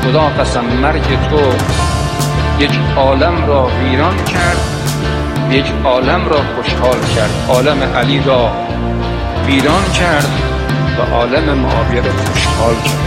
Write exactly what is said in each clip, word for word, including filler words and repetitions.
خدا قسم مرگ تو یک عالم را ویران کرد، یک عالم را خوشحال کرد. عالم علی را ویران کرد و عالم معاویه را خوشحال کرد.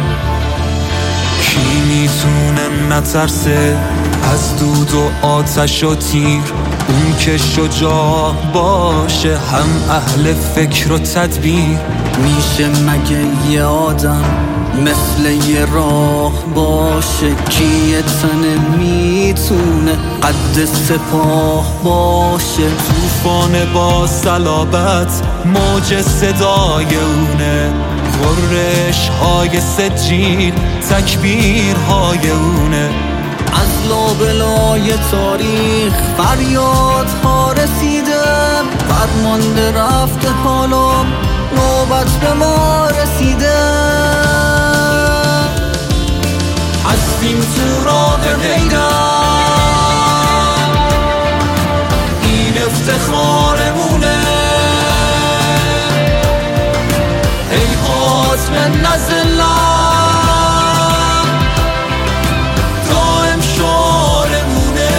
کی میتونه نترسه از دود و آتش و تیر؟ اون که شجاع باشه، هم اهل فکر و تدبیر. میشه مگه یه آدم مثل یه راه باشه؟ کی یه تنه میتونه قد سپاه باشه؟ طوفان با صلابت موج صدای اونه، غرش های سجیل تکبیر های اونه. از لابلای تاریخ فریاد ها رسیده، فرمانده رفته حالا نوبت به ما رسیده. هستیم تو راه حیدر، این افتخارمونه. هیهات من نزلم، دائم شعارمونه.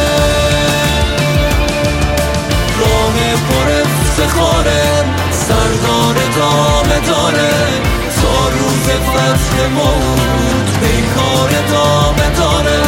راه پر افتخاره، سردار دامه داره. تا روز فتح موت پیکار دامه داره.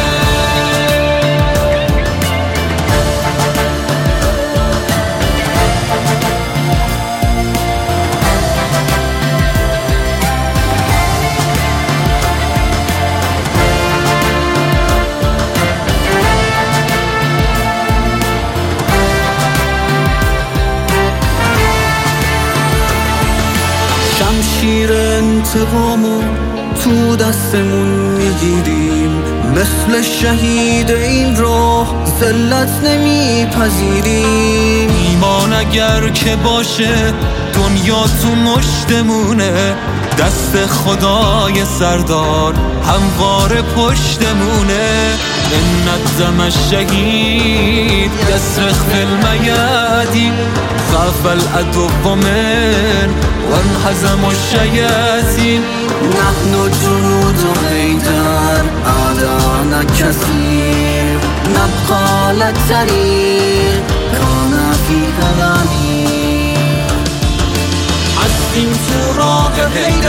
شمشیر انتقامو تو دستمون میگیریم، مثل شهید این راه ذلت نمیپذیریم. ایمان اگر که باشه دنیا تو مشتمونه، دست خدای سردار هموار پشتمونه. ان الدم الشهید یصرخ فی المیادین، خاف العدو من وانهزم الشیاطین. نحن جنود حیدر اعدانا کثیر، نبقى للطريق كان فيها الأمير. هستیم تو راه حیدر،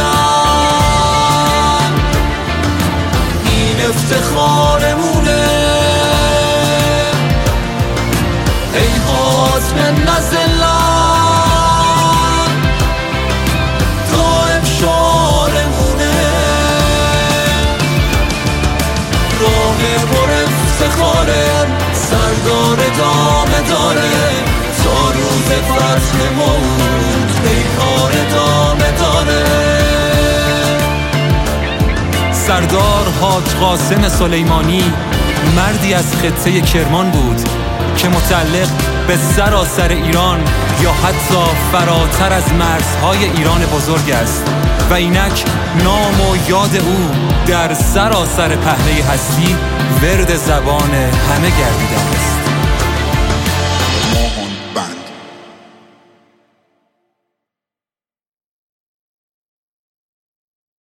این افتخارمونه. هیهات من نزلم، دائم شعارمونه. راه پر افتخاره، سردار دامه داره. تا روز فتح موت پیکار دامه داره. سردار حاج قاسم سلیمانی مردی از خطه کرمان بود که متعلق به سراسر ایران یا حتی فراتر از مرزهای ایران بزرگ است و اینک نام و یاد او در سراسر پهنه هستی ورد زبان همه گردیده است.